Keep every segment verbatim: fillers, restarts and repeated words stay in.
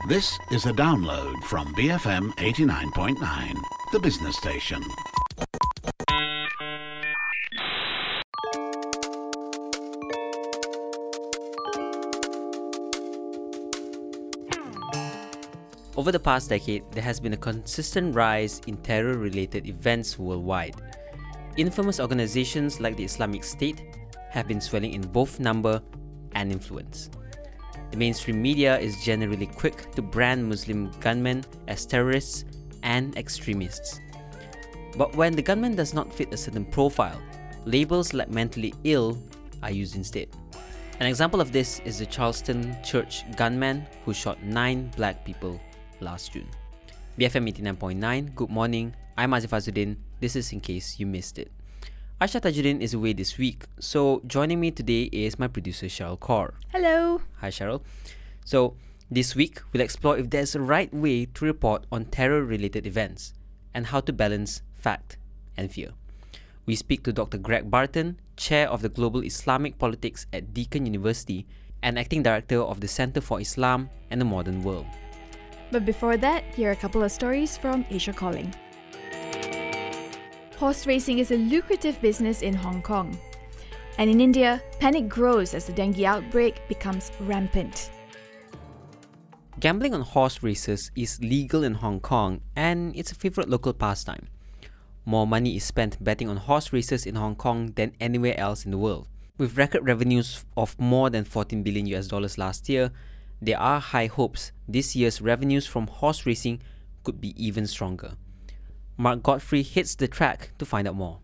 This is a download from B F M eighty-nine point nine, the business station. Over the past decade, there has been a consistent rise in terror-related events worldwide. Infamous organizations like the Islamic State have been swelling in both number and influence. The mainstream media is generally quick to brand Muslim gunmen as terrorists and extremists. But when the gunman does not fit a certain profile, labels like mentally ill are used instead. An example of this is the Charleston Church gunman who shot nine black people last June. B F M eighty-nine point nine, good morning. I'm Azif Azuddin. This is in case you missed it. Aisha Tajuddin is away this week, so joining me today is my producer Cheryl Kaur. Hello. Hi Cheryl. So this week we'll explore if there's a right way to report on terror-related events and how to balance fact and fear. We speak to Doctor Greg Barton, Chair of the Global Islamic Politics at Deakin University and Acting Director of the Center for Islam and the Modern World. But before that, here are a couple of stories from Asia Calling. Horse racing is a lucrative business in Hong Kong. And in India, panic grows as the dengue outbreak becomes rampant. Gambling on horse races is legal in Hong Kong and it's a favourite local pastime. More money is spent betting on horse races in Hong Kong than anywhere else in the world. With record revenues of more than fourteen billion US dollars last year, there are high hopes this year's revenues from horse racing could be even stronger. Mark Godfrey hits the track to find out more.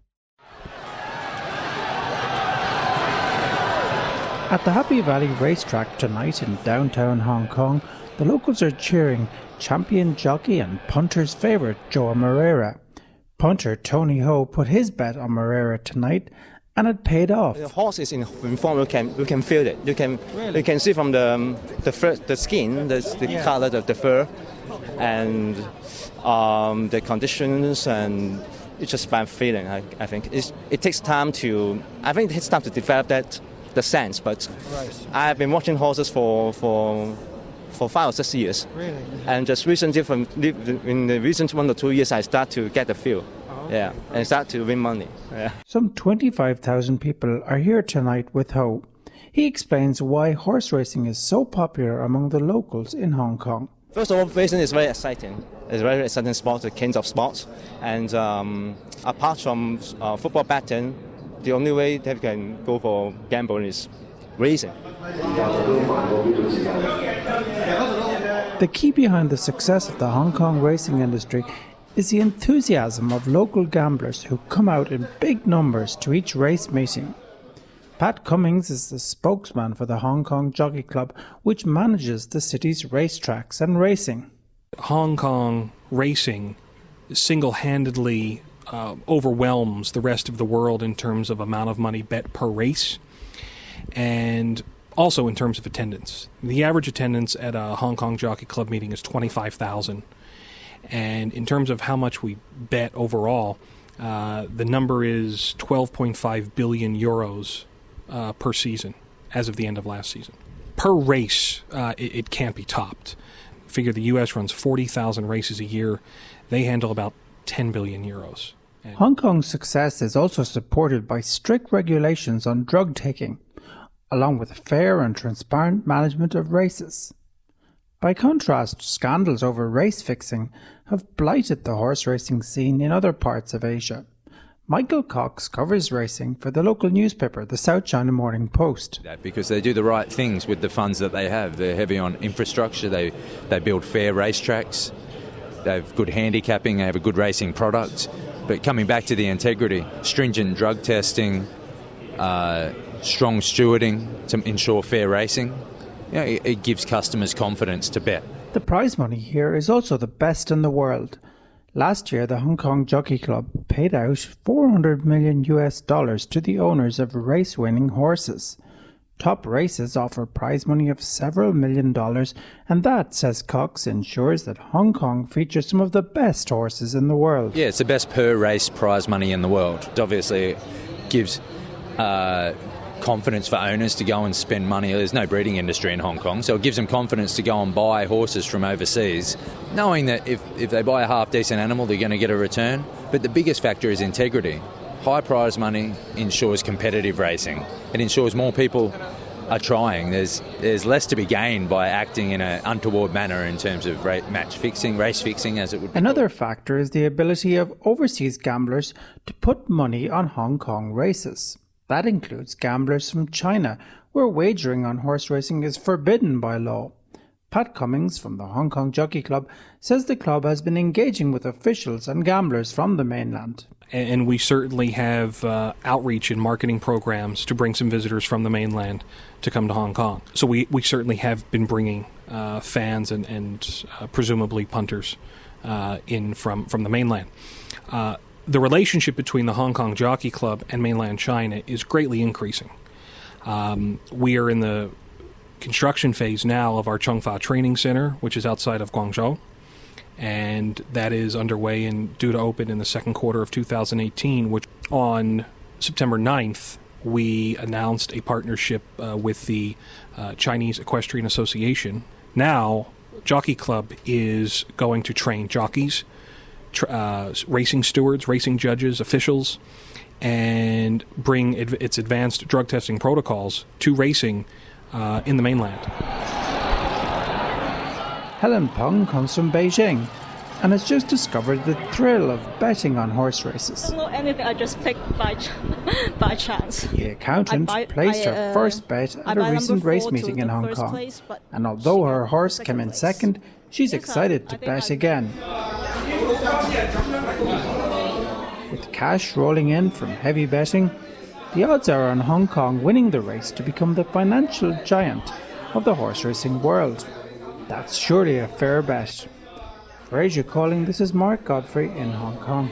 At the Happy Valley Racetrack tonight in downtown Hong Kong, the locals are cheering champion jockey and punter's favourite Joe Moreira. Punter Tony Ho put his bet on Moreira tonight and it paid off. The horse is in, in form. You can you can feel it. You can really? You can see from the um, the fur, the skin, the, the yeah. color of the fur, and um, the conditions, and it's just by feeling. I, I think it's, it takes time to. I think it takes time to develop that the sense. But right. I've been watching horses for for for five or six years, really? And just recently, from in the recent one or two years, I start to get the feel. Yeah, and start to win money. Yeah. Some twenty-five thousand people are here tonight with Ho. He explains why horse racing is so popular among the locals in Hong Kong. First of all, racing is very exciting. It's a very exciting sport, the king of sports. And um, apart from uh, football betting, the only way they can go for gambling is racing. The key behind the success of the Hong Kong racing industry is the enthusiasm of local gamblers who come out in big numbers to each race meeting. Pat Cummings is the spokesman for the Hong Kong Jockey Club, which manages the city's racetracks and racing. Hong Kong racing single-handedly uh, overwhelms the rest of the world in terms of amount of money bet per race and also in terms of attendance. The average attendance at a Hong Kong Jockey Club meeting is twenty-five thousand. And in terms of how much we bet overall, uh, the number is twelve point five billion euros uh, per season as of the end of last season. Per race, uh, it, it can't be topped. Figure the U S runs forty thousand races a year. They handle about ten billion euros. And Hong Kong's success is also supported by strict regulations on drug taking, along with fair and transparent management of races. By contrast, scandals over race fixing have blighted the horse racing scene in other parts of Asia. Michael Cox covers racing for the local newspaper, the South China Morning Post. That because they do the right things with the funds that they have. They're heavy on infrastructure, they, they build fair racetracks, they have good handicapping, they have a good racing product. But coming back to the integrity, stringent drug testing, uh, strong stewarding to ensure fair racing, yeah, it, it gives customers confidence to bet. The prize money here is also the best in the world. Last year, the Hong Kong Jockey Club paid out four hundred million US dollars to the owners of race-winning horses. Top races offer prize money of several million dollars, and that, says Cox, ensures that Hong Kong features some of the best horses in the world. Yeah, it's the best per race prize money in the world. It obviously gives uh, confidence for owners to go and spend money. There's no breeding industry in Hong Kong, so it gives them confidence to go and buy horses from overseas, knowing that if, if they buy a half-decent animal, they're going to get a return. But the biggest factor is integrity. High prize money ensures competitive racing. It ensures more people are trying. There's there's less to be gained by acting in an untoward manner in terms of ra- match fixing, race fixing, as it would be. Another factor is the ability of overseas gamblers to put money on Hong Kong races. That includes gamblers from China, where wagering on horse racing is forbidden by law. Pat Cummings from the Hong Kong Jockey Club says the club has been engaging with officials and gamblers from the mainland. And we certainly have uh, outreach and marketing programs to bring some visitors from the mainland to come to Hong Kong. So we, we certainly have been bringing uh, fans and, and uh, presumably punters uh, in from, from the mainland. Uh, the relationship between the Hong Kong Jockey Club and mainland China is greatly increasing. Um, we are in the construction phase now of our Chongfa Training Center, which is outside of Guangzhou. And that is underway and due to open in the second quarter of two thousand eighteen, which on September ninth, we announced a partnership uh, with the uh, Chinese Equestrian Association. Now, Jockey Club is going to train jockeys, tr- uh, racing stewards, racing judges, officials, and bring adv- its advanced drug testing protocols to racing uh, in the mainland. Helen Peng comes from Beijing and has just discovered the thrill of betting on horse races. I don't know anything, I just picked by, ch- by chance. The accountant buy, placed I, her uh, first bet at a recent race meeting in Hong Kong. Place, and although her horse came in place. second, she's Yes, excited I, to I bet I, again. With cash rolling in from heavy betting, the odds are on Hong Kong winning the race to become the financial giant of the horse racing world. That's surely a fair bet. For Asia Calling, this is Mark Godfrey in Hong Kong.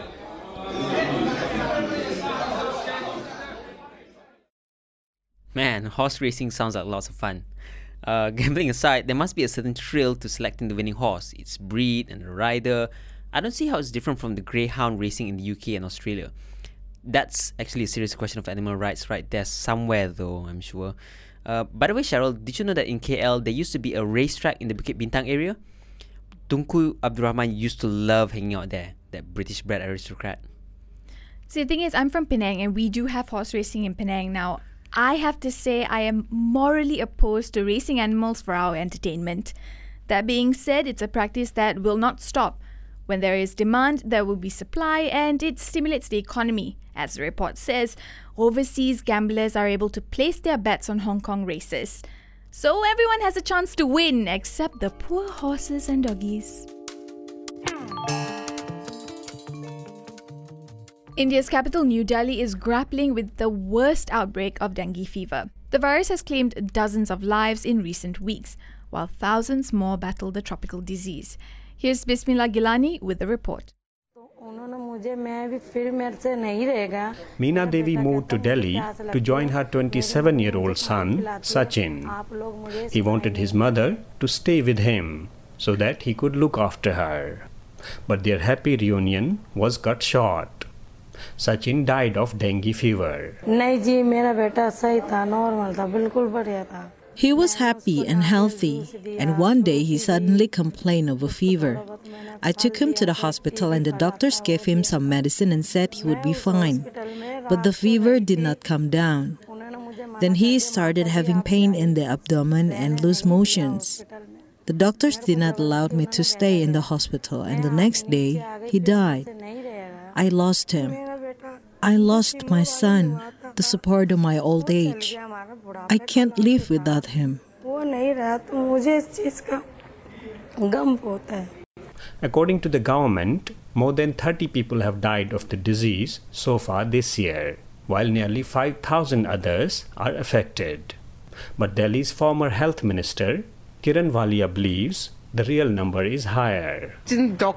Man, horse racing sounds like lots of fun. Uh, gambling aside, there must be a certain thrill to selecting the winning horse, its breed and the rider. I don't see how it's different from the greyhound racing in the U K and Australia. That's actually a serious question of animal rights right there somewhere though, I'm sure. Uh, by the way, Cheryl, did you know that in K L there used to be a racetrack in the Bukit Bintang area? Tunku Abdul Rahman used to love hanging out there, that British-bred aristocrat. See, the thing is, I'm from Penang and we do have horse racing in Penang. Now, I have to say I am morally opposed to racing animals for our entertainment. That being said, it's a practice that will not stop. When there is demand, there will be supply, and it stimulates the economy. As the report says, overseas gamblers are able to place their bets on Hong Kong races. So everyone has a chance to win, except the poor horses and doggies. India's capital, New Delhi, is grappling with the worst outbreak of dengue fever. The virus has claimed dozens of lives in recent weeks, while thousands more battle the tropical disease. Here's Bismillah Gilani with the report. Meena Devi moved to Delhi to join her twenty-seven-year-old son, Sachin. He wanted his mother to stay with him so that he could look after her. But their happy reunion was cut short. Sachin died of dengue fever. He was happy and healthy, and one day he suddenly complained of a fever. I took him to the hospital and the doctors gave him some medicine and said he would be fine. But the fever did not come down. Then he started having pain in the abdomen and loose motions. The doctors did not allow me to stay in the hospital, and the next day he died. I lost him. I lost my son, the support of my old age. I can't live without him. According to the government, more than thirty people have died of the disease so far this year, while nearly five thousand others are affected. But Delhi's former health minister, Kiran Walia, believes the real number is higher. If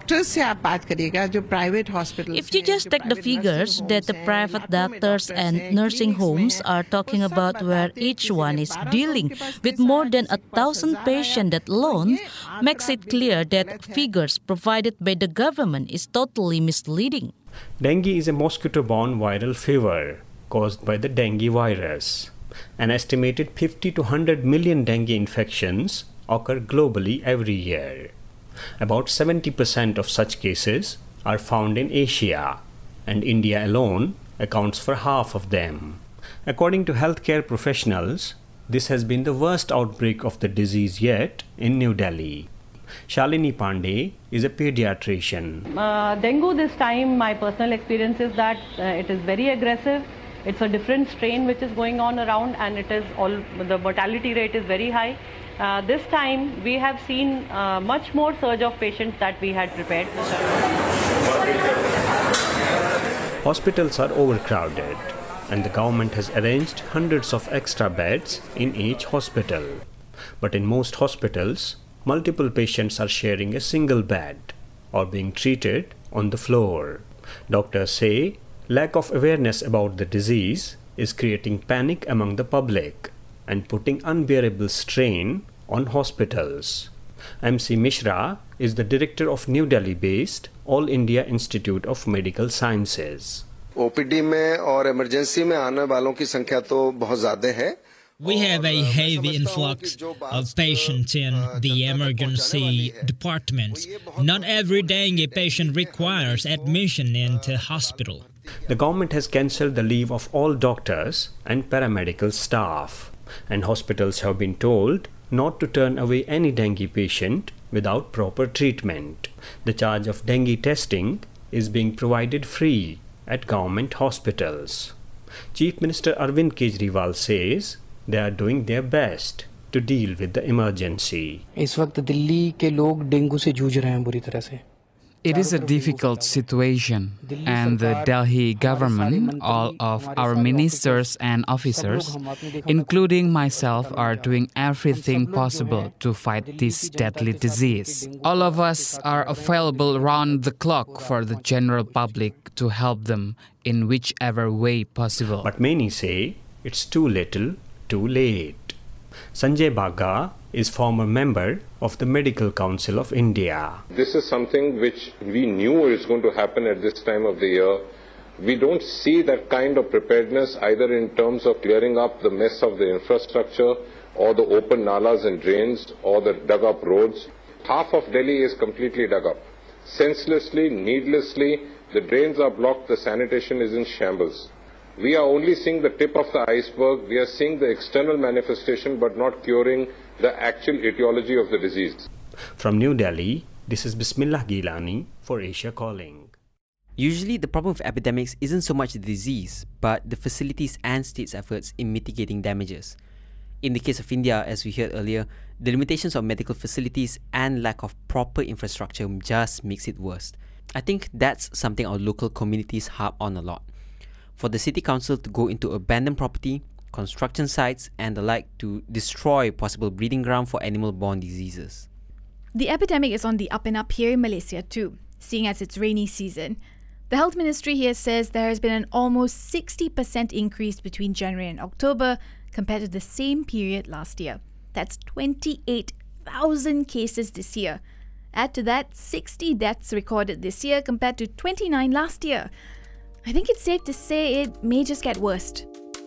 you just take the figures that the private doctors and nursing homes are talking about, where each one is dealing with more than a thousand patients, that alone makes it clear that figures provided by the government is totally misleading. Dengue is a mosquito-borne viral fever caused by the dengue virus. An estimated fifty to one hundred million dengue infections occur globally every year. About seventy percent of such cases are found in Asia, and India alone accounts for half of them. According to healthcare professionals, this has been the worst outbreak of the disease yet in New Delhi. Shalini Pandey is a pediatrician. Uh, dengue this time, my personal experience is that uh, it is very aggressive. It's a different strain which is going on around, and it is all the mortality rate is very high. Uh, this time we have seen uh, much more surge of patients that we had prepared. Hospitals are overcrowded, and the government has arranged hundreds of extra beds in each hospital. But in most hospitals, multiple patients are sharing a single bed or being treated on the floor. Doctors say lack of awareness about the disease is creating panic among the public and putting unbearable strain on hospitals. M C Mishra is the director of New Delhi-based All India Institute of Medical Sciences. O P D में और emergency में आने वालों की संख्या तो बहुत ज़्यादा है. We have a heavy influx of patients in the emergency departments. Not every dengue patient requires admission into hospital. The government has cancelled the leave of all doctors and paramedical staff, and hospitals have been told not to turn away any dengue patient without proper treatment. The charge of dengue testing is being provided free at government hospitals. Chief Minister Arvind Kejriwal says they are doing their best to deal with the emergency. इस वक्त दिल्ली के लोग dengue से जूझ रहे हैं बुरी तरह से. It is a difficult situation, and the Delhi government, all of our ministers and officers, including myself, are doing everything possible to fight this deadly disease. All of us are available round the clock for the general public to help them in whichever way possible. But many say it's too little, too late. Sanjay Bagga is former member of the Medical Council of India. This is something which we knew is going to happen at this time of the year. We don't see that kind of preparedness either in terms of clearing up the mess of the infrastructure or the open nalas and drains or the dug up roads. Half of Delhi is completely dug up. Senselessly, needlessly, the drains are blocked, the sanitation is in shambles. We are only seeing the tip of the iceberg. We are seeing the external manifestation but not curing the actual etiology of the disease. From New Delhi, this is Bismillah Gilani for Asia Calling. Usually, the problem of epidemics isn't so much the disease, but the facilities and states' efforts in mitigating damages. In the case of India, as we heard earlier, the limitations of medical facilities and lack of proper infrastructure just makes it worse. I think that's something our local communities harp on a lot. For the city council to go into abandoned property, construction sites and the like to destroy possible breeding ground for animal-borne diseases. The epidemic is on the up and up here in Malaysia too, seeing as it's rainy season. The health ministry here says there has been an almost sixty percent increase between January and October compared to the same period last year. That's twenty-eight thousand cases this year. Add to that sixty deaths recorded this year compared to twenty-nine last year. I think it's safe to say it may just get worse.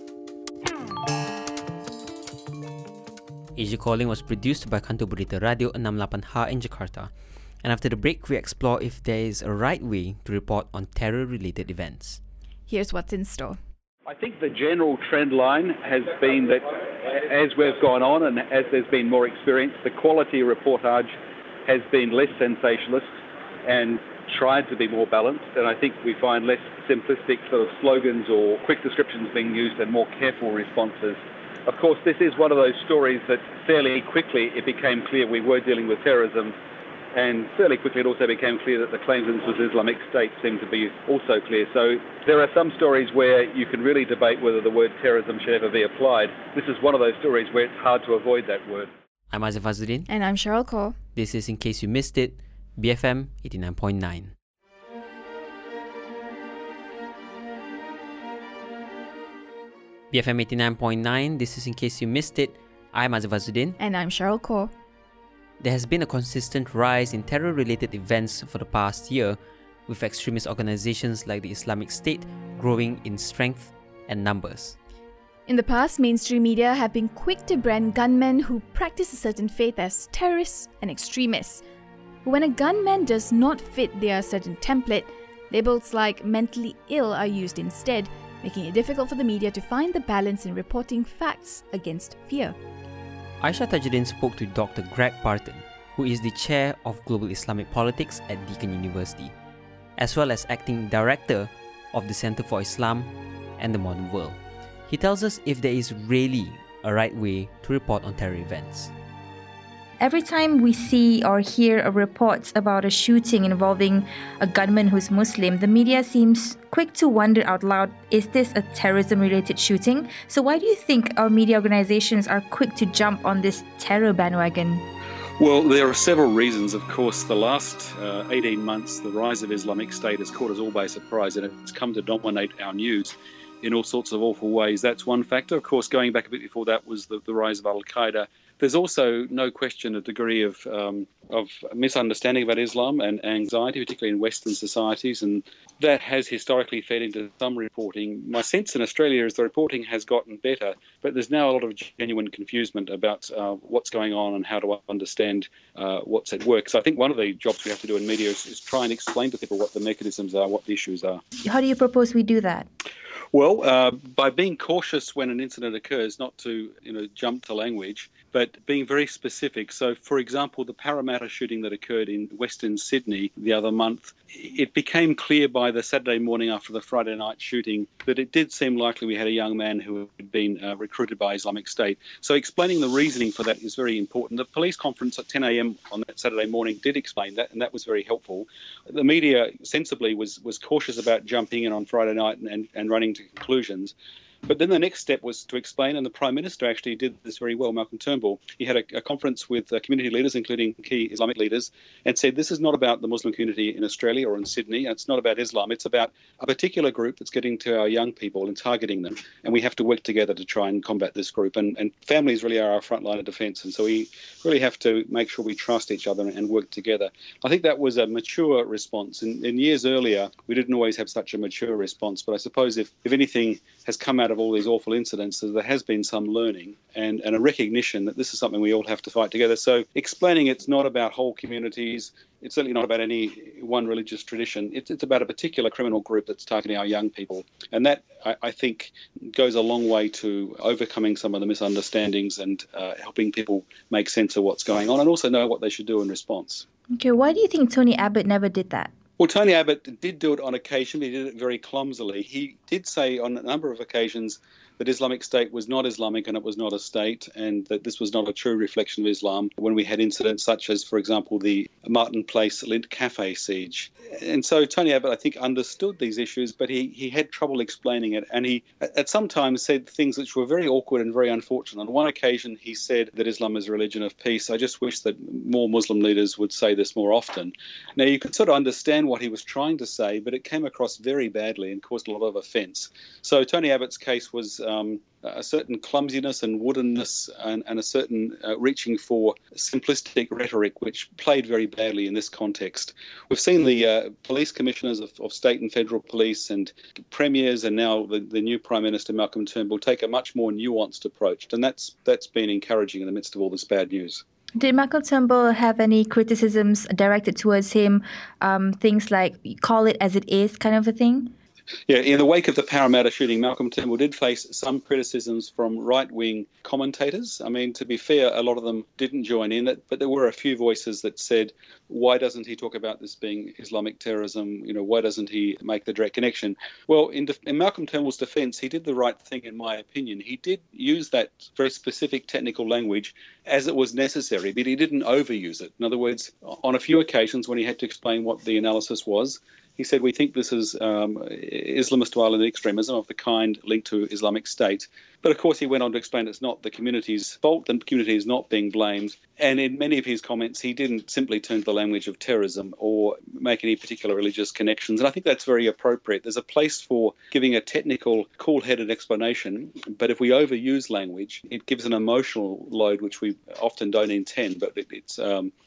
Asia Calling was produced by Kantor Berita Radio enam lapan H in Jakarta. And after the break, we explore if there is a right way to report on terror-related events. Here's what's in store. I think the general trend line has been that as we've gone on and as there's been more experience, the quality reportage has been less sensationalist and tried to be more balanced, and I think we find less simplistic sort of slogans or quick descriptions being used and more careful responses. Of course, this is one of those stories that fairly quickly it became clear we were dealing with terrorism, and fairly quickly it also became clear that the claims that this was Islamic State seemed to be also clear. So there are some stories where you can really debate whether the word terrorism should ever be applied. This is one of those stories where it's hard to avoid that word. I'm Azif Azuddin. And I'm Cheryl Kaur. This is In Case You Missed It, B F M eighty-nine point nine. B F M eighty-nine point nine, this is In Case You Missed It. I'm Azif Azuddin. And I'm Cheryl Kaur. There has been a consistent rise in terror-related events for the past year, with extremist organizations like the Islamic State growing in strength and numbers. In the past, mainstream media have been quick to brand gunmen who practice a certain faith as terrorists and extremists. But when a gunman does not fit their certain template, labels like mentally ill are used instead, making it difficult for the media to find the balance in reporting facts against fear. Aisha Tajuddin spoke to Doctor Greg Barton, who is the chair of Global Islamic Politics at Deakin University, as well as acting director of the Center for Islam and the Modern World. He tells us if there is really a right way to report on terror events. Every time we see or hear a report about a shooting involving a gunman who's Muslim, the media seems quick to wonder out loud, is this a terrorism-related shooting? So why do you think our media organizations are quick to jump on this terror bandwagon? Well, there are several reasons. Of course, the last uh, eighteen months, the rise of Islamic State has caught us all by surprise, and it's come to dominate our news in all sorts of awful ways. That's one factor. Of course, going back a bit before that was the, the rise of Al-Qaeda. There's also, no question, a degree of um, of misunderstanding about Islam and anxiety, particularly in Western societies, and that has historically fed into some reporting. My sense in Australia is the reporting has gotten better, but there's now a lot of genuine confusion about uh, what's going on and how to understand uh, what's at work. So I think one of the jobs we have to do in media is, is try and explain to people what the mechanisms are, what the issues are. How do you propose we do that? Well, uh, by being cautious when an incident occurs, not to you know jump to language, but being very specific. So, for example, the Parramatta shooting that occurred in Western Sydney the other month, it became clear by the Saturday morning after the Friday night shooting that it did seem likely we had a young man who had been uh, recruited by Islamic State. So explaining the reasoning for that is very important. The police conference at ten a.m. on that Saturday morning did explain that, and that was very helpful. The media sensibly was was cautious about jumping in on Friday night and, and, and running to conclusions. But then the next step was to explain, and the Prime Minister actually did this very well, Malcolm Turnbull. He had a, a conference with uh, community leaders, including key Islamic leaders, and said this is not about the Muslim community in Australia or in Sydney. It's not about Islam. It's about a particular group that's getting to our young people and targeting them, and we have to work together to try and combat this group. And, and families really are our front line of defence, and so we really have to make sure we trust each other and work together. I think that was a mature response. In, in years earlier, we didn't always have such a mature response, but I suppose if, if anything has come out of all these awful incidents, there has been some learning and, and a recognition that this is something we all have to fight together. So explaining it's not about whole communities, it's certainly not about any one religious tradition, it's, it's about a particular criminal group that's targeting our young people. And that, I, I think, goes a long way to overcoming some of the misunderstandings and uh, helping people make sense of what's going on and also know what they should do in response. Okay, why do you think Tony Abbott never did that? Well, Tony Abbott did do it on occasion, but he did it very clumsily. He did say on a number of occasions that Islamic State was not Islamic and it was not a state, and that this was not a true reflection of Islam when we had incidents such as, for example, the Martin Place Lindt Cafe siege. And so Tony Abbott, I think, understood these issues, but he, he had trouble explaining it. And he, at some times, said things which were very awkward and very unfortunate. On one occasion, he said that Islam is a religion of peace. I just wish that more Muslim leaders would say this more often. Now, you could sort of understand what he was trying to say, but it came across very badly and caused a lot of offence. So Tony Abbott's case was um, a certain clumsiness and woodenness and, and a certain uh, reaching for simplistic rhetoric, which played very badly in this context. We've seen the uh, police commissioners of, of state and federal police and premiers and now the, the new Prime Minister, Malcolm Turnbull, take a much more nuanced approach. And that's that's been encouraging in the midst of all this bad news. Did Malcolm Turnbull have any criticisms directed towards him, um, things like call it as it is kind of a thing? Yeah, in the wake of the Parramatta shooting, Malcolm Turnbull did face some criticisms from right-wing commentators. I mean, to be fair, a lot of them didn't join in it, but there were a few voices that said, why doesn't he talk about this being Islamic terrorism? You know, why doesn't he make the direct connection? Well, in, de- in Malcolm Turnbull's defence, he did the right thing, in my opinion. He did use that very specific technical language as it was necessary, but he didn't overuse it. In other words, on a few occasions when he had to explain what the analysis was, he said, we think this is um, Islamist violent extremism of the kind linked to Islamic State. But of course, he went on to explain it's not the community's fault, the community is not being blamed. And in many of his comments, he didn't simply turn to the language of terrorism or make any particular religious connections. And I think that's very appropriate. There's a place for giving a technical, cool-headed explanation. But if we overuse language, it gives an emotional load, which we often don't intend. But it, it's um,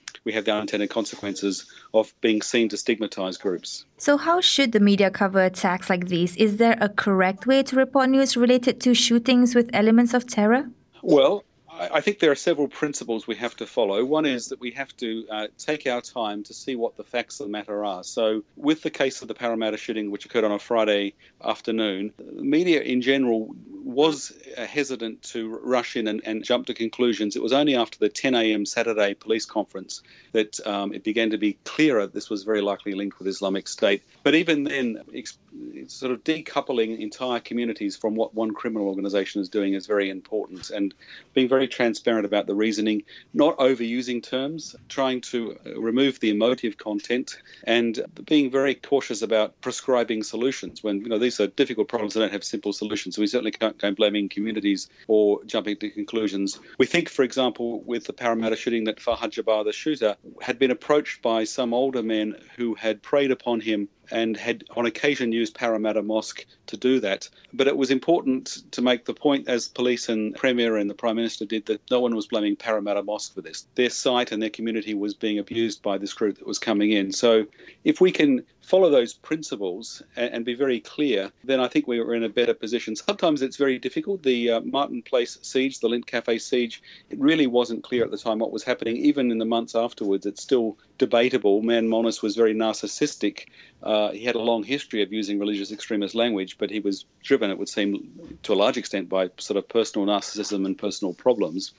we have the unintended consequences of being seen to stigmatise groups. So how should the media cover attacks like these? Is there a correct way to report news related to shootings with elements of terror? Well, I think there are several principles we have to follow. One is that we have to uh, take our time to see what the facts of the matter are. So with the case of the Parramatta shooting, which occurred on a Friday afternoon, media in general was uh, hesitant to rush in and, and jump to conclusions. It was only after the ten a.m. Saturday police conference that um, it began to be clearer this was very likely linked with Islamic State. But even then, ex- sort of decoupling entire communities from what one criminal organisation is doing is very important, and being very transparent about the reasoning, not overusing terms, trying to remove the emotive content, and being very cautious about prescribing solutions when, you know, these are difficult problems that don't have simple solutions. So we certainly can't go blaming communities or jumping to conclusions. We think, for example, with the Parramatta shooting, that Fahad Jabbar, the shooter, had been approached by some older men who had preyed upon him and had on occasion used Parramatta Mosque to do that. But it was important to make the point, as police and Premier and the Prime Minister did, that no one was blaming Parramatta Mosque for this. Their site and their community was being abused by this group that was coming in. So if we can follow those principles and, and be very clear, then I think we were in a better position. Sometimes it's very difficult. The uh, Martin Place siege, the Lindt Cafe siege, it really wasn't clear at the time what was happening. Even in the months afterwards, it's still debatable. Man Monis was very narcissistic. Uh, he had a long history of using religious extremist language, but he was driven, it would seem, to a large extent by sort of personal narcissism and personal problems.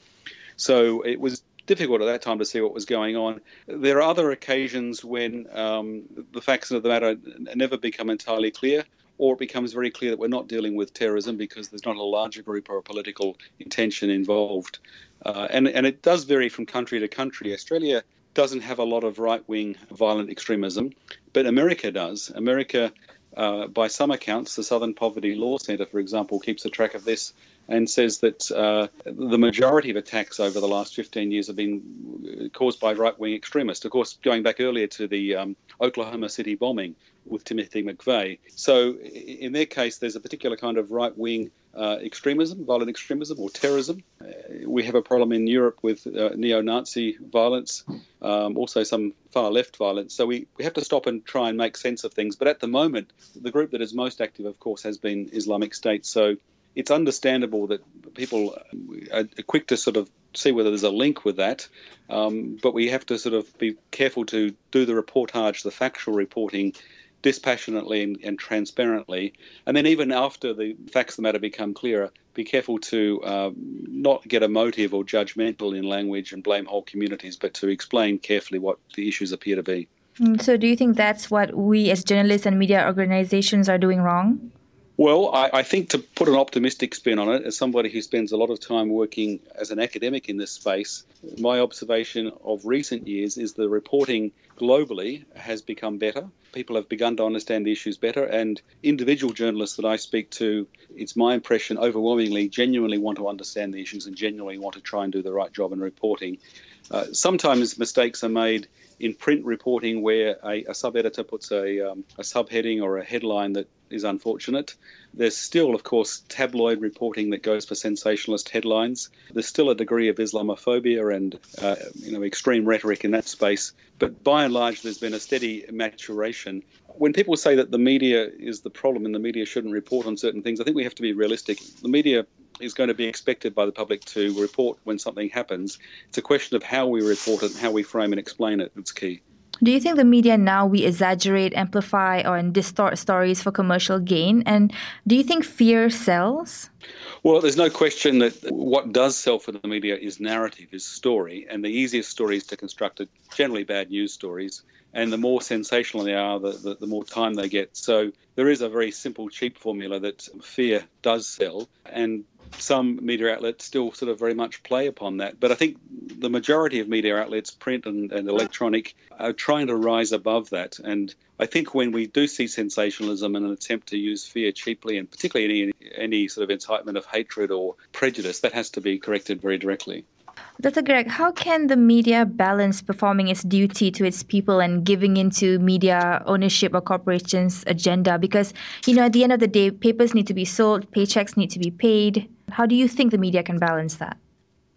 So it was difficult at that time to see what was going on. There are other occasions when um, the facts of the matter never become entirely clear, or it becomes very clear that we're not dealing with terrorism because there's not a larger group or a political intention involved. Uh, and, and it does vary from country to country. Australia doesn't have a lot of right-wing violent extremism, but America does. America, uh, by some accounts, the Southern Poverty Law Center, for example, keeps a track of this and says that uh, the majority of attacks over the last fifteen years have been caused by right-wing extremists. Of course, going back earlier to the um, Oklahoma City bombing with Timothy McVeigh. So in their case, there's a particular kind of right-wing uh, extremism, violent extremism or terrorism. Uh, we have a problem in Europe with uh, neo-Nazi violence, um, also some far-left violence. So we, we have to stop and try and make sense of things. But at the moment, the group that is most active, of course, has been Islamic State. So it's understandable that people are quick to sort of see whether there's a link with that, um, but we have to sort of be careful to do the reportage, the factual reporting, dispassionately and, and transparently. And then even after the facts of the matter become clearer, be careful to uh, not get emotive or judgmental in language and blame whole communities, but to explain carefully what the issues appear to be. So do you think that's what we as journalists and media organizations are doing wrong? Well, I, I think to put an optimistic spin on it, as somebody who spends a lot of time working as an academic in this space, my observation of recent years is the reporting globally has become better. People have begun to understand the issues better, and individual journalists that I speak to, it's my impression, overwhelmingly genuinely want to understand the issues and genuinely want to try and do the right job in reporting. Uh, sometimes mistakes are made in print reporting where a, a sub-editor puts a, um, a subheading or a headline that is unfortunate. There's still, of course, tabloid reporting that goes for sensationalist headlines. There's still a degree of Islamophobia and uh, you know, extreme rhetoric in that space. But by and large, there's been a steady maturation. When people say that the media is the problem and the media shouldn't report on certain things, I think we have to be realistic. The media is going to be expected by the public to report when something happens. It's a question of how we report it and how we frame and explain it that's key. Do you think the media now, we exaggerate, amplify, or distort stories for commercial gain? And do you think fear sells? Well, there's no question that what does sell for the media is narrative, is story. And the easiest stories to construct are generally bad news stories. And the more sensational they are, the, the, the more time they get. So there is a very simple, cheap formula that fear does sell. And some media outlets still sort of very much play upon that. But I think the majority of media outlets, print and, and electronic, are trying to rise above that. And I think when we do see sensationalism and an attempt to use fear cheaply, and particularly any, any sort of incitement of hatred or prejudice, that has to be corrected very directly. Doctor Greg, how can the media balance performing its duty to its people and giving into media ownership or corporations' agenda? Because, you know, at the end of the day, papers need to be sold, paychecks need to be paid. How do you think the media can balance that?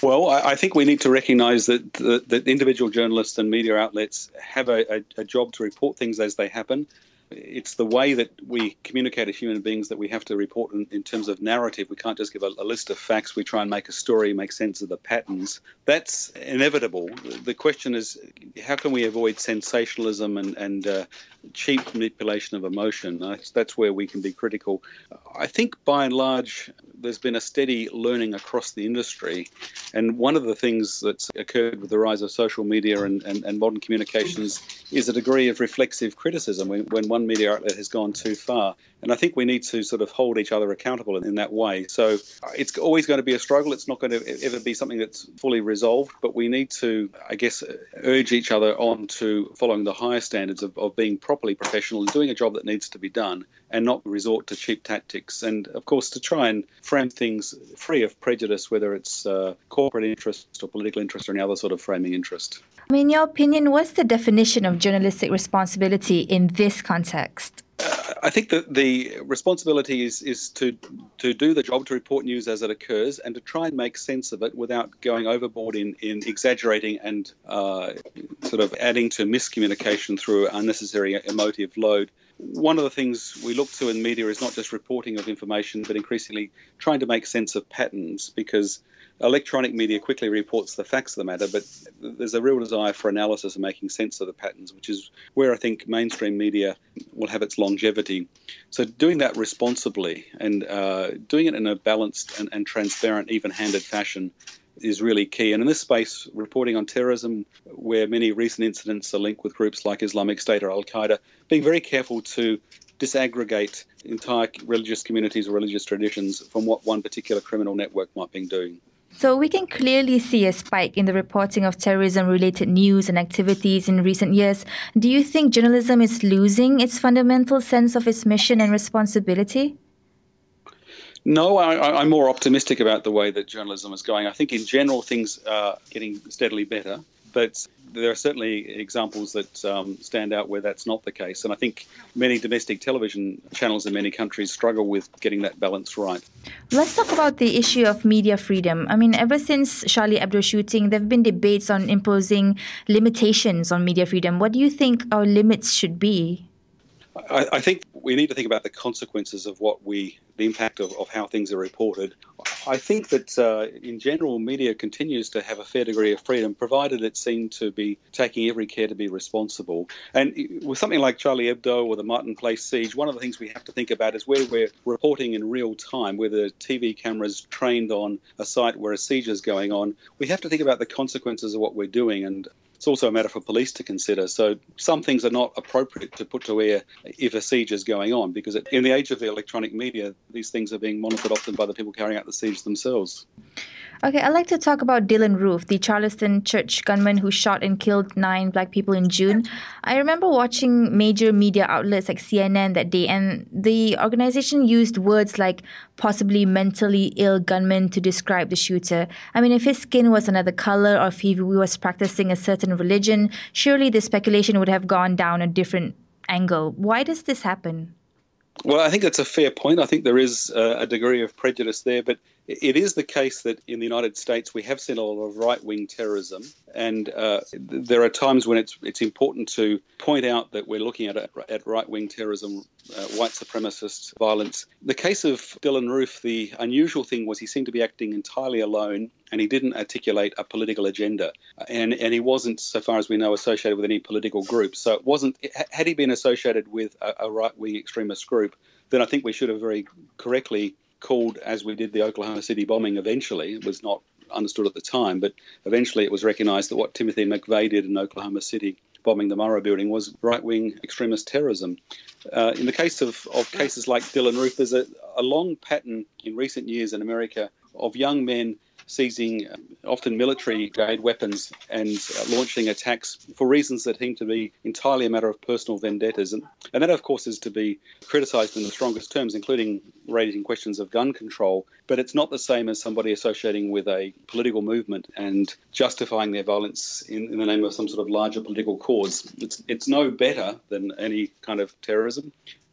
Well, I think we need to recognise that, that, that individual journalists and media outlets have a, a, a job to report things as they happen. It's the way that we communicate as human beings that we have to report in, in terms of narrative. We can't just give a, a list of facts. We try and make a story, make sense of the patterns. That's inevitable. The question is, how can we avoid sensationalism and, and uh, cheap manipulation of emotion? That's, that's where we can be critical. I think by and large, there's been a steady learning across the industry. And one of the things that's occurred with the rise of social media and, and, and modern communications is a degree of reflexive criticism when, when one media outlet has gone too far. And I think we need to sort of hold each other accountable in, in that way. So it's always going to be a struggle. It's not going to ever be something that's fully resolved, but we need to, I guess, urge each other on to following the higher standards of, of being properly professional and doing a job that needs to be done and not resort to cheap tactics. And, of course, to try and frame things free of prejudice, whether it's uh, corporate interest or political interest or any other sort of framing interest. In your opinion, what's the definition of journalistic responsibility in this context? Uh, I think that the responsibility is, is to to do the job, to report news as it occurs, and to try and make sense of it without going overboard in, in exaggerating and uh, sort of adding to miscommunication through unnecessary emotive load. One of the things we look to in media is not just reporting of information, but increasingly trying to make sense of patterns, because electronic media quickly reports the facts of the matter, but there's a real desire for analysis and making sense of the patterns, which is where I think mainstream media will have its longevity. So doing that responsibly and uh, doing it in a balanced and, and transparent, even-handed fashion is really key. And in this space, reporting on terrorism, where many recent incidents are linked with groups like Islamic State or Al-Qaeda, being very careful to disaggregate entire religious communities or religious traditions from what one particular criminal network might be doing. So we can clearly see a spike in the reporting of terrorism-related news and activities in recent years. Do you think journalism is losing its fundamental sense of its mission and responsibility? No, I, I'm more optimistic about the way that journalism is going. I think in general things are getting steadily better, but there are certainly examples that um, stand out where that's not the case. And I think many domestic television channels in many countries struggle with getting that balance right. Let's talk about the issue of media freedom. I mean, ever since Charlie Hebdo shooting, there have been debates on imposing limitations on media freedom. What do you think our limits should be? I, I think we need to think about the consequences of what we, the impact of, of how things are reported. I think that uh, in general, media continues to have a fair degree of freedom, provided it seemed to be taking every care to be responsible. And with something like Charlie Hebdo or the Martin Place siege, one of the things we have to think about is where we're reporting in real time, where the T V cameras trained on a site where a siege is going on. We have to think about the consequences of what we're doing, and it's also a matter for police to consider. So some things are not appropriate to put to air if a siege is going on, because in the age of the electronic media, these things are being monitored often by the people carrying out the siege themselves. Okay, I'd like to talk about Dylann Roof, the Charleston church gunman who shot and killed nine black people in June. I remember watching major media outlets like C N N that day, and the organization used words like possibly mentally ill gunman to describe the shooter. I mean, if his skin was another color or if he was practicing a certain religion, surely the speculation would have gone down a different angle. Why does this happen? Well, I think that's a fair point. I think there is uh, a degree of prejudice there, but it is the case that in the United States we have seen a lot of right-wing terrorism, and uh, there are times when it's it's important to point out that we're looking at at right-wing terrorism, uh, white supremacist violence. The case of Dylann Roof, the unusual thing was he seemed to be acting entirely alone, and he didn't articulate a political agenda, and and he wasn't, so far as we know, associated with any political group. So it wasn't. Had he been associated with a, a right-wing extremist group, then I think we should have very correctly called, as we did the Oklahoma City bombing eventually. It was not understood at the time, but eventually it was recognised that what Timothy McVeigh did in Oklahoma City, bombing the Murrah building, was right-wing extremist terrorism. Uh, in the case of, of cases like Dylann Roof, there's a, a long pattern in recent years in America of young men seizing uh, often military-grade weapons and uh, launching attacks for reasons that seem to be entirely a matter of personal vendettas. And, and that, of course, is to be criticised in the strongest terms, including raising questions of gun control. But it's not the same as somebody associating with a political movement and justifying their violence in, in the name of some sort of larger political cause. It's, it's no better than any kind of terrorism.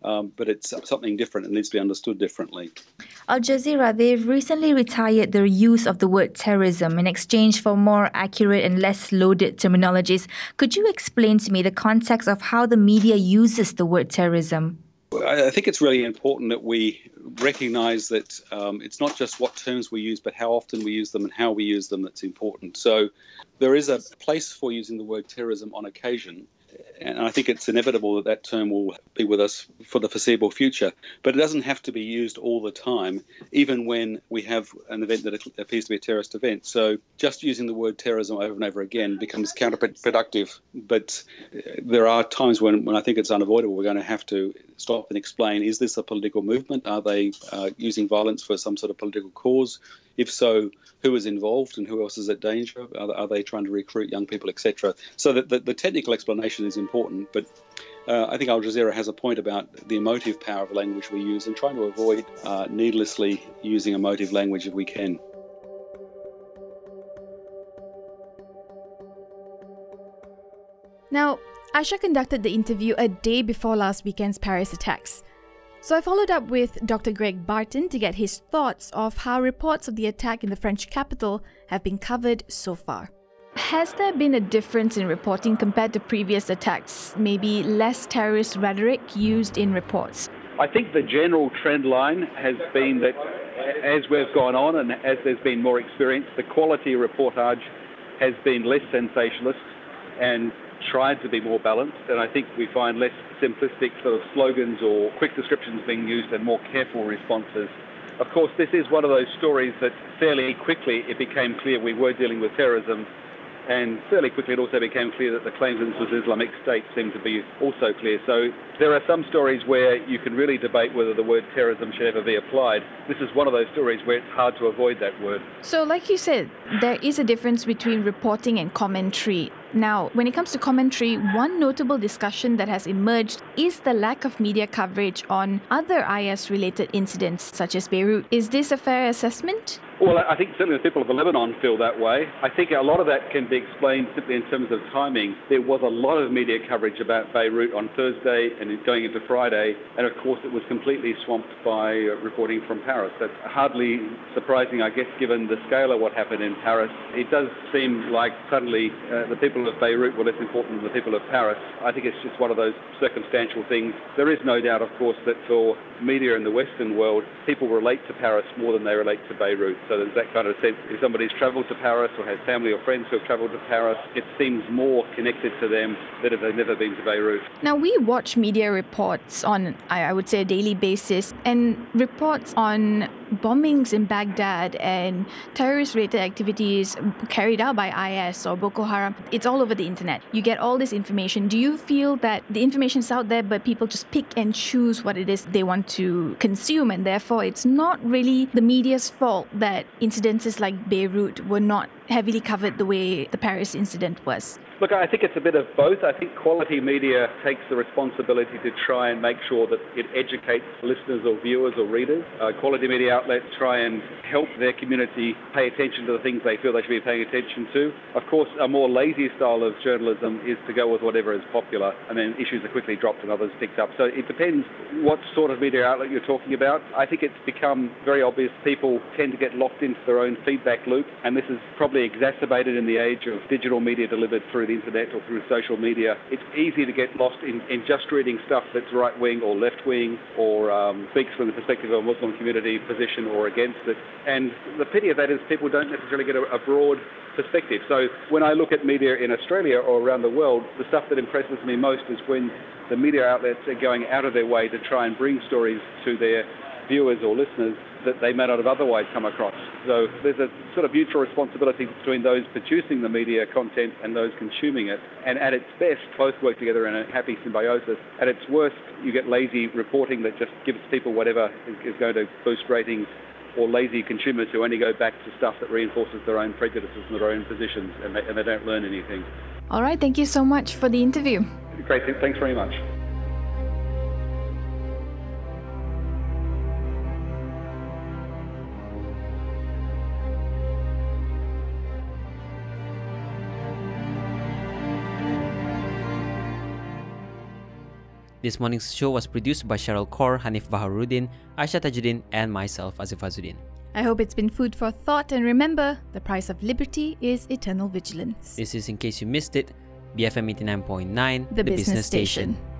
um, but it's something different and needs to be understood differently. Al Jazeera, they've recently retired their use of the word terrorism in exchange for more accurate and less loaded terminologies. Could you explain to me the context of how the media uses the word terrorism? I think it's really important that we recognise that um, it's not just what terms we use, but how often we use them and how we use them that's important. So there is a place for using the word terrorism on occasion, and I think it's inevitable that that term will be with us for the foreseeable future. But it doesn't have to be used all the time, even when we have an event that appears to be a terrorist event. So just using the word terrorism over and over again becomes counterproductive. But there are times when, when I think it's unavoidable. We're going to have to stop and explain, is this a political movement? Are they uh, using violence for some sort of political cause? If so, who is involved and who else is at danger? Are, are they trying to recruit young people, et cetera? So that the, the technical explanation is important, but uh, I think Al Jazeera has a point about the emotive power of language we use and trying to avoid uh, needlessly using emotive language if we can. Now, Aisha conducted the interview a day before last weekend's Paris attacks. So I followed up with Doctor Greg Barton to get his thoughts of how reports of the attack in the French capital have been covered so far. Has there been a difference in reporting compared to previous attacks? Maybe less terrorist rhetoric used in reports? I think the general trend line has been that as we've gone on and as there's been more experience, the quality of reportage has been less sensationalist and tried to be more balanced, and I think we find less simplistic sort of slogans or quick descriptions being used and more careful responses. Of course, this is one of those stories that fairly quickly it became clear we were dealing with terrorism, and fairly quickly it also became clear that the claims that this was Islamic State seemed to be also clear. So there are some stories where you can really debate whether the word terrorism should ever be applied. This is one of those stories where it's hard to avoid that word. So like you said, there is a difference between reporting and commentary. Now, when it comes to commentary, one notable discussion that has emerged is the lack of media coverage on other I S-related incidents, such as Beirut. Is this a fair assessment? Well, I think certainly the people of Lebanon feel that way. I think a lot of that can be explained simply in terms of timing. There was a lot of media coverage about Beirut on Thursday and going into Friday, and of course it was completely swamped by reporting from Paris. That's hardly surprising, I guess, given the scale of what happened in Paris. It does seem like suddenly uh, the people of Beirut were less important than the people of Paris. I think it's just one of those circumstantial things. There is no doubt, of course, that for media in the Western world, people relate to Paris more than they relate to Beirut. So there's that kind of sense. If somebody's travelled to Paris or has family or friends who have travelled to Paris, it seems more connected to them than if they've never been to Beirut. Now, we watch media reports on, I would say, a daily basis, and reports on bombings in Baghdad and terrorist-related activities carried out by I S or Boko Haram. It's all over the internet. You get all this information. Do you feel that the information's out there, but people just pick and choose what it is they want to consume, and therefore it's not really the media's fault that incidences like Beirut were not heavily covered the way the Paris incident was? Look, I think it's a bit of both. I think quality media takes the responsibility to try and make sure that it educates listeners or viewers or readers. Uh, quality media outlets try and help their community pay attention to the things they feel they should be paying attention to. Of course, a more lazy style of journalism is to go with whatever is popular, and then issues are quickly dropped and others picked up. So it depends what sort of media outlet you're talking about. I think it's become very obvious people tend to get locked into their own feedback loop, and this is probably exacerbated in the age of digital media delivered through the internet or through social media. It's easy to get lost in, in just reading stuff that's right-wing or left-wing or um, speaks from the perspective of a Muslim community position or against it. And the pity of that is people don't necessarily get a, a broad perspective. So when I look at media in Australia or around the world, the stuff that impresses me most is when the media outlets are going out of their way to try and bring stories to their viewers or listeners that they may not have otherwise come across. So there's a sort of mutual responsibility between those producing the media content and those consuming it. And at its best, both work together in a happy symbiosis. At its worst, you get lazy reporting that just gives people whatever is, is going to boost ratings, or lazy consumers who only go back to stuff that reinforces their own prejudices and their own positions, and they, and they don't learn anything. All right, thank you so much for the interview. Great, thanks very much. This morning's show was produced by Cheryl Kaur, Hanif Baharuddin, Aisha Tajuddin, and myself, Azif Azuddin. I hope it's been food for thought, and remember, the price of liberty is eternal vigilance. This is in case you missed it, B F M eighty-nine point nine, the, the business, business station. station.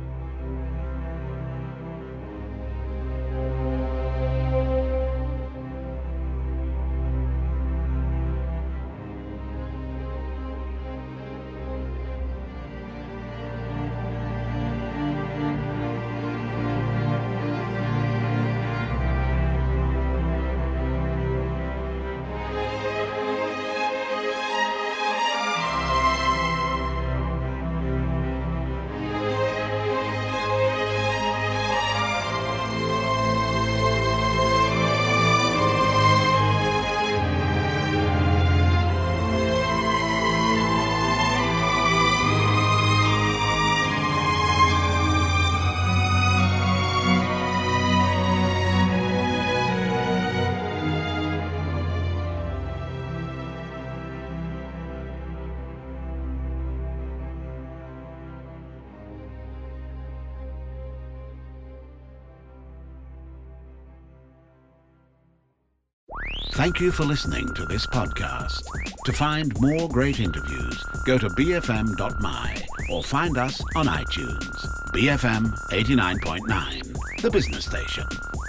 Thank you for listening to this podcast. To find more great interviews, go to b f m dot m y or find us on iTunes. B F M eighty-nine point nine, the business station.